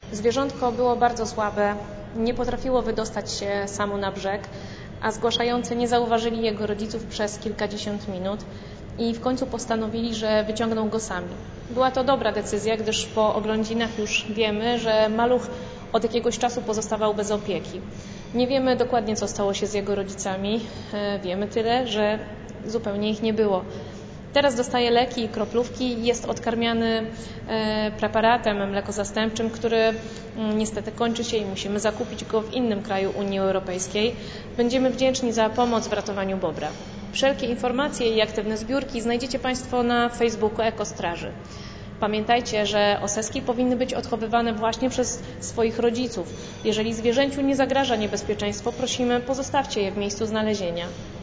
Zwierzątko było bardzo słabe, nie potrafiło wydostać się samo na brzeg, a zgłaszający nie zauważyli jego rodziców przez kilkadziesiąt minut i w końcu postanowili, że wyciągną go sami. Była to dobra decyzja, gdyż po oględzinach już wiemy, że maluch od jakiegoś czasu pozostawał bez opieki. Nie wiemy dokładnie, co stało się z jego rodzicami. Wiemy tyle, że zupełnie ich nie było. Teraz dostaje leki i kroplówki i jest odkarmiany preparatem mlekozastępczym, który niestety kończy się i musimy zakupić go w innym kraju Unii Europejskiej. Będziemy wdzięczni za pomoc w ratowaniu bobra. Wszelkie informacje i aktywne zbiórki znajdziecie Państwo na Facebooku Ekostraży. Pamiętajcie, że oseski powinny być odchowywane właśnie przez swoich rodziców. Jeżeli zwierzęciu nie zagraża niebezpieczeństwo, prosimy, pozostawcie je w miejscu znalezienia.